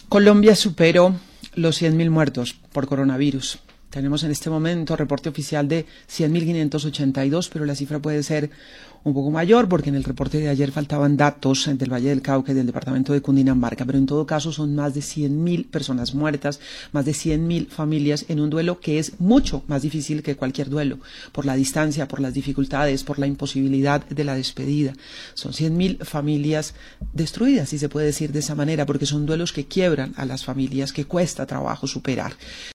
Colombia superó los 100.000 muertos por coronavirus. Tenemos en este momento reporte oficial de 100.582, pero la cifra puede ser un poco mayor porque en el reporte de ayer faltaban datos del Valle del Cauca y del departamento de Cundinamarca, pero en todo caso son más de 100.000 personas muertas, más de 100.000 familias en un duelo que es mucho más difícil que cualquier duelo, por la distancia, por las dificultades, por la imposibilidad de la despedida. Son 100.000 familias destruidas, si se puede decir de esa manera, porque son duelos que quiebran a las familias, que cuesta trabajo superar.